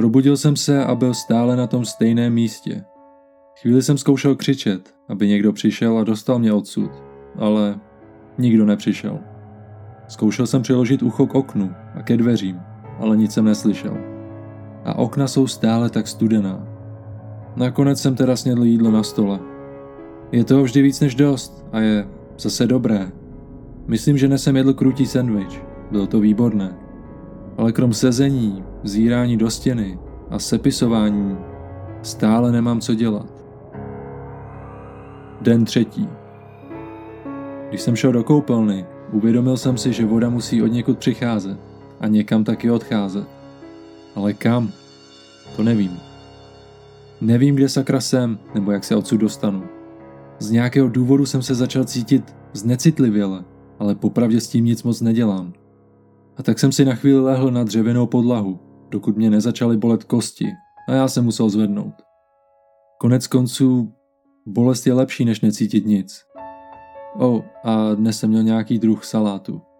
Probudil jsem se a byl stále na tom stejném místě. Chvíli jsem zkoušel křičet, aby někdo přišel a dostal mě odsud, ale nikdo nepřišel. Zkoušel jsem přiložit ucho k oknu a ke dveřím, ale nic jsem neslyšel. A okna jsou stále tak studená. Nakonec jsem teda snědl jídlo na stole. Je toho vždy víc než dost a je zase dobré. Myslím, že dnes jsem jedl krutý sendvič. Bylo to výborné. Ale krom sezení, zírání do stěny a sepisování stále nemám co dělat. Den 3. Když jsem šel do koupelny, uvědomil jsem si, že voda musí od někud přicházet a někam taky odcházet. Ale kam? To nevím. Nevím, kde sakra jsem, nebo jak se odsud dostanu. Z nějakého důvodu jsem se začal cítit znecitlivěle, ale popravdě s tím nic moc nedělám. A tak jsem si na chvíli lehl na dřevěnou podlahu, dokud mě nezačaly bolet kosti a já se musel zvednout. Konec konců, bolest je lepší, než necítit nic. A dnes jsem měl nějaký druh salátu.